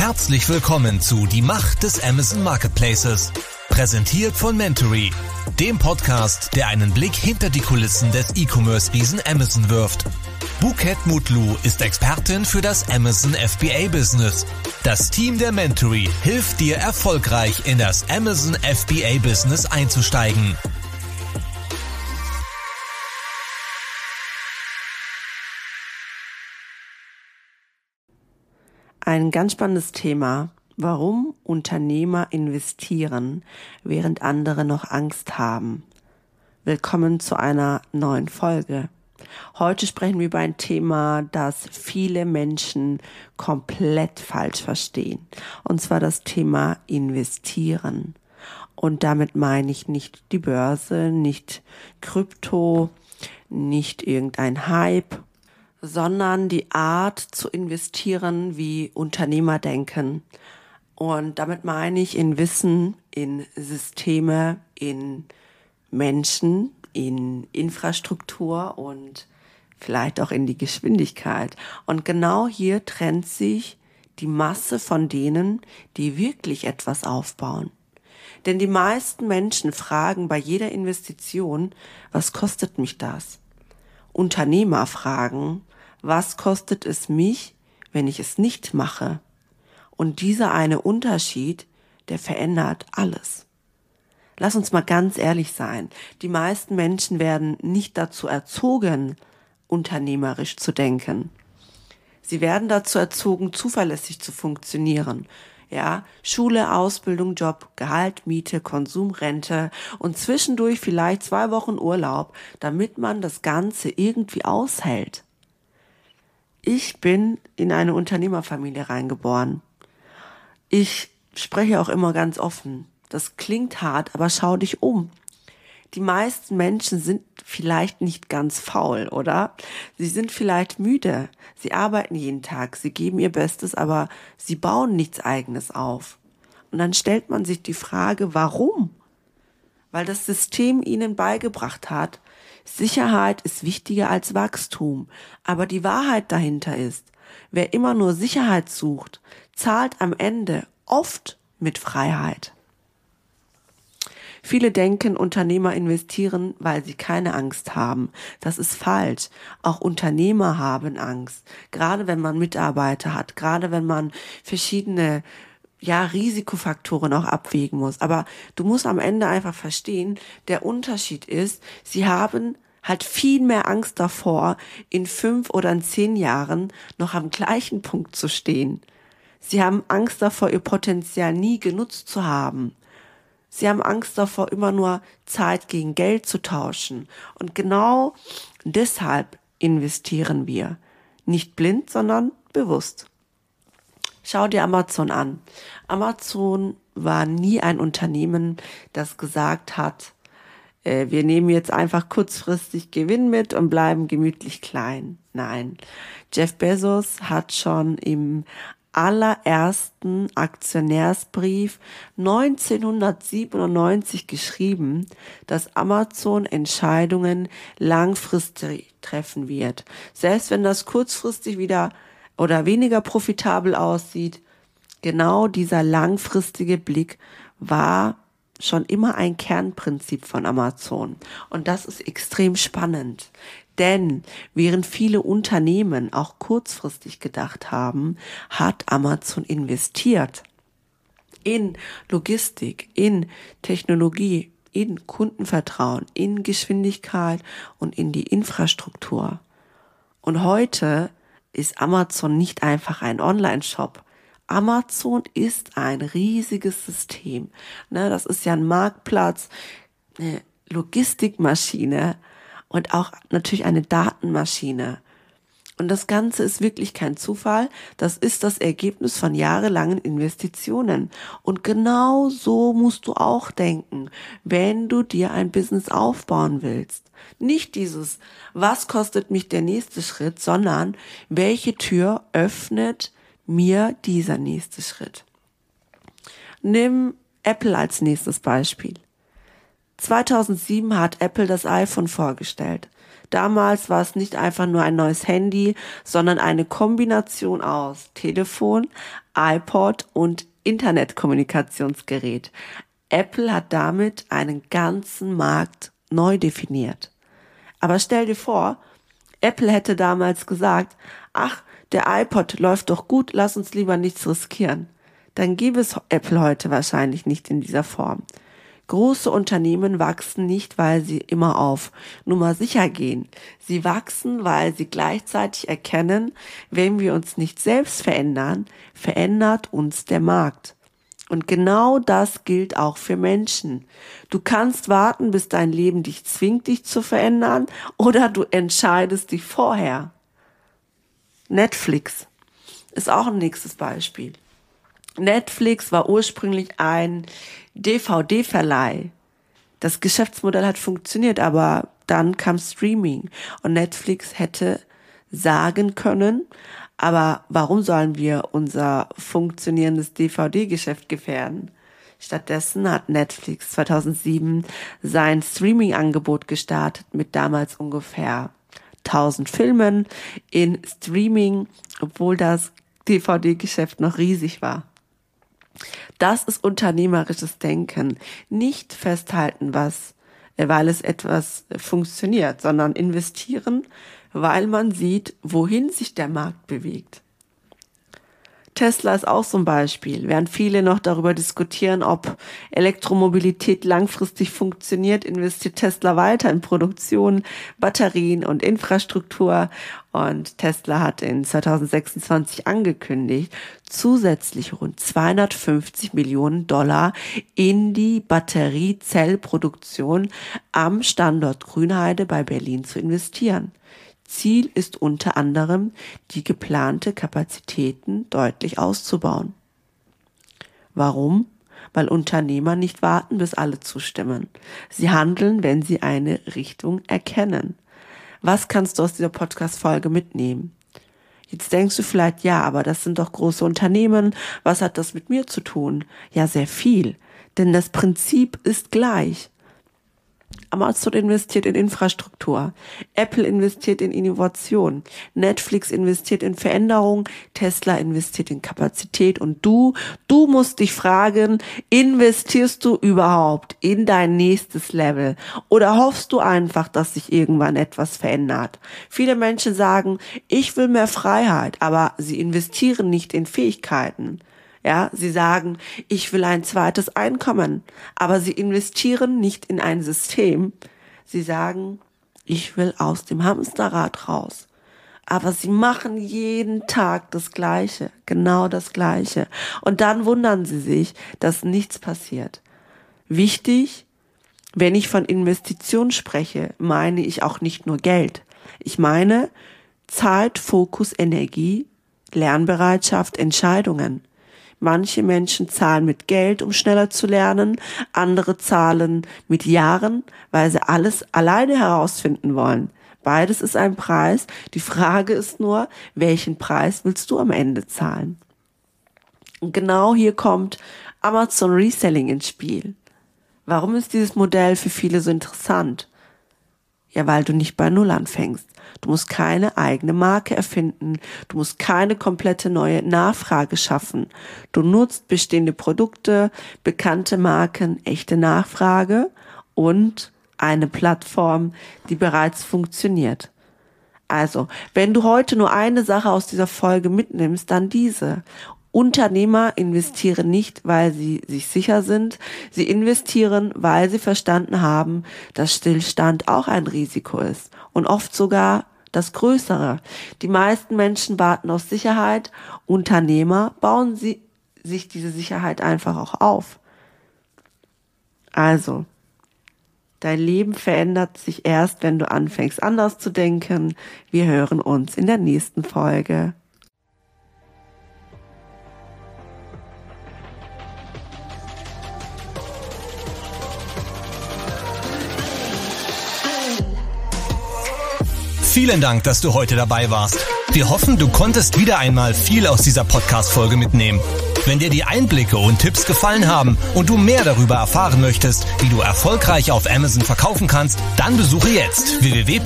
Herzlich willkommen zu Die Macht des Amazon Marketplaces. Präsentiert von Mentory, dem Podcast, der einen Blick hinter die Kulissen des E-Commerce-Riesen Amazon wirft. Buket Mutlu ist Expertin für das Amazon FBA-Business. Das Team der Mentory hilft dir erfolgreich in das Amazon FBA-Business einzusteigen. Ein ganz spannendes Thema, warum Unternehmer investieren, während andere noch Angst haben. Willkommen zu einer neuen Folge. Heute sprechen wir über ein Thema, das viele Menschen komplett falsch verstehen. Und zwar das Thema Investieren. Und damit meine ich nicht die Börse, nicht Krypto, nicht irgendein Hype, sondern die Art zu investieren, wie Unternehmer denken. Und damit meine ich in Wissen, in Systeme, in Menschen, in Infrastruktur und vielleicht auch in die Geschwindigkeit. Und genau hier trennt sich die Masse von denen, die wirklich etwas aufbauen. Denn die meisten Menschen fragen bei jeder Investition, was kostet mich das? Unternehmer fragen, was kostet es mich, wenn ich es nicht mache? Und dieser eine Unterschied, der verändert alles. Lass uns mal ganz ehrlich sein. Die meisten Menschen werden nicht dazu erzogen, unternehmerisch zu denken. Sie werden dazu erzogen, zuverlässig zu funktionieren. Ja, Schule, Ausbildung, Job, Gehalt, Miete, Konsum, Rente und zwischendurch vielleicht 2 Wochen Urlaub, damit man das Ganze irgendwie aushält. Ich bin in eine Unternehmerfamilie reingeboren. Ich spreche auch immer ganz offen. Das klingt hart, aber schau dich um. Die meisten Menschen sind vielleicht nicht ganz faul, oder? Sie sind vielleicht müde. Sie arbeiten jeden Tag, sie geben ihr Bestes, aber sie bauen nichts Eigenes auf. Und dann stellt man sich die Frage, warum? Weil das System ihnen beigebracht hat, Sicherheit ist wichtiger als Wachstum. Aber die Wahrheit dahinter ist, wer immer nur Sicherheit sucht, zahlt am Ende oft mit Freiheit. Viele denken, Unternehmer investieren, weil sie keine Angst haben. Das ist falsch. Auch Unternehmer haben Angst. Gerade wenn man Mitarbeiter hat, gerade wenn man verschiedene Risikofaktoren auch abwägen muss. Aber du musst am Ende einfach verstehen, der Unterschied ist, sie haben halt viel mehr Angst davor, in 5 oder in 10 Jahren noch am gleichen Punkt zu stehen. Sie haben Angst davor, ihr Potenzial nie genutzt zu haben. Sie haben Angst davor, immer nur Zeit gegen Geld zu tauschen. Und genau deshalb investieren wir. Nicht blind, sondern bewusst. Schau dir Amazon an. Amazon war nie ein Unternehmen, das gesagt hat, wir nehmen jetzt einfach kurzfristig Gewinn mit und bleiben gemütlich klein. Nein, Jeff Bezos hat schon im allerersten Aktionärsbrief 1997 geschrieben, dass Amazon Entscheidungen langfristig treffen wird. Selbst wenn das kurzfristig wieder oder weniger profitabel aussieht, genau dieser langfristige Blick war schon immer ein Kernprinzip von Amazon. Und das ist extrem spannend. Denn während viele Unternehmen auch kurzfristig gedacht haben, hat Amazon investiert in Logistik, in Technologie, in Kundenvertrauen, in Geschwindigkeit und in die Infrastruktur. Und heute ist Amazon nicht einfach ein Online-Shop. Amazon ist ein riesiges System. Das ist ja ein Marktplatz, eine Logistikmaschine und auch natürlich eine Datenmaschine. Und das Ganze ist wirklich kein Zufall. Das ist das Ergebnis von jahrelangen Investitionen. Und genau so musst du auch denken, wenn du dir ein Business aufbauen willst. Nicht dieses, was kostet mich der nächste Schritt, sondern welche Tür öffnet mir dieser nächste Schritt. Nimm Apple als nächstes Beispiel. 2007 hat Apple das iPhone vorgestellt. Damals war es nicht einfach nur ein neues Handy, sondern eine Kombination aus Telefon, iPod und Internetkommunikationsgerät. Apple hat damit einen ganzen Markt neu definiert. Aber stell dir vor, Apple hätte damals gesagt, ach, der iPod läuft doch gut, lass uns lieber nichts riskieren. Dann gäbe es Apple heute wahrscheinlich nicht in dieser Form. Große Unternehmen wachsen nicht, weil sie immer auf Nummer sicher gehen. Sie wachsen, weil sie gleichzeitig erkennen, wenn wir uns nicht selbst verändern, verändert uns der Markt. Und genau das gilt auch für Menschen. Du kannst warten, bis dein Leben dich zwingt, dich zu verändern, oder du entscheidest dich vorher. Netflix ist auch ein nächstes Beispiel. Netflix war ursprünglich ein DVD-Verleih. Das Geschäftsmodell hat funktioniert, aber dann kam Streaming und Netflix hätte sagen können, aber warum sollen wir unser funktionierendes DVD-Geschäft gefährden? Stattdessen hat Netflix 2007 sein Streaming-Angebot gestartet mit damals ungefähr 1000 Filmen in Streaming, obwohl das DVD-Geschäft noch riesig war. Das ist unternehmerisches Denken. Nicht festhalten, weil es etwas funktioniert, sondern investieren, weil man sieht, wohin sich der Markt bewegt. Tesla ist auch so ein Beispiel. Während viele noch darüber diskutieren, ob Elektromobilität langfristig funktioniert, investiert Tesla weiter in Produktion, Batterien und Infrastruktur. Und Tesla hat in 2026 angekündigt, zusätzlich rund 250 Millionen Dollar in die Batteriezellproduktion am Standort Grünheide bei Berlin zu investieren. Ziel ist unter anderem, die geplante Kapazitäten deutlich auszubauen. Warum? Weil Unternehmer nicht warten, bis alle zustimmen. Sie handeln, wenn sie eine Richtung erkennen. Was kannst du aus dieser Podcast-Folge mitnehmen? Jetzt denkst du vielleicht, ja, aber das sind doch große Unternehmen. Was hat das mit mir zu tun? Ja, sehr viel. Denn das Prinzip ist gleich. Amazon investiert in Infrastruktur, Apple investiert in Innovation, Netflix investiert in Veränderung, Tesla investiert in Kapazität und du musst dich fragen, investierst du überhaupt in dein nächstes Level oder hoffst du einfach, dass sich irgendwann etwas verändert? Viele Menschen sagen, ich will mehr Freiheit, aber sie investieren nicht in Fähigkeiten. Ja, sie sagen, ich will ein zweites Einkommen, aber sie investieren nicht in ein System. Sie sagen, ich will aus dem Hamsterrad raus. Aber sie machen jeden Tag das Gleiche, genau das Gleiche. Und dann wundern sie sich, dass nichts passiert. Wichtig, wenn ich von Investition spreche, meine ich auch nicht nur Geld. Ich meine Zeit, Fokus, Energie, Lernbereitschaft, Entscheidungen. Manche Menschen zahlen mit Geld, um schneller zu lernen. Andere zahlen mit Jahren, weil sie alles alleine herausfinden wollen. Beides ist ein Preis. Die Frage ist nur, welchen Preis willst du am Ende zahlen? Und genau hier kommt Amazon Reselling ins Spiel. Warum ist dieses Modell für viele so interessant? Ja, weil du nicht bei Null anfängst. Du musst keine eigene Marke erfinden. Du musst keine komplette neue Nachfrage schaffen. Du nutzt bestehende Produkte, bekannte Marken, echte Nachfrage und eine Plattform, die bereits funktioniert. Also, wenn du heute nur eine Sache aus dieser Folge mitnimmst, dann diese. Unternehmer investieren nicht, weil sie sich sicher sind. Sie investieren, weil sie verstanden haben, dass Stillstand auch ein Risiko ist und oft sogar das Größere. Die meisten Menschen warten auf Sicherheit. Unternehmer bauen sich diese Sicherheit einfach auch auf. Also, dein Leben verändert sich erst, wenn du anfängst, anders zu denken. Wir hören uns in der nächsten Folge. Vielen Dank, dass du heute dabei warst. Wir hoffen, du konntest wieder einmal viel aus dieser Podcast-Folge mitnehmen. Wenn dir die Einblicke und Tipps gefallen haben und du mehr darüber erfahren möchtest, wie du erfolgreich auf Amazon verkaufen kannst, dann besuche jetzt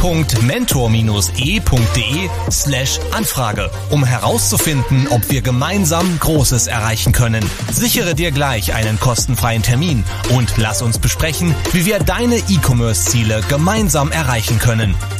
www.mentor-e.de/Anfrage, um herauszufinden, ob wir gemeinsam Großes erreichen können. Sichere dir gleich einen kostenfreien Termin und lass uns besprechen, wie wir deine E-Commerce-Ziele gemeinsam erreichen können.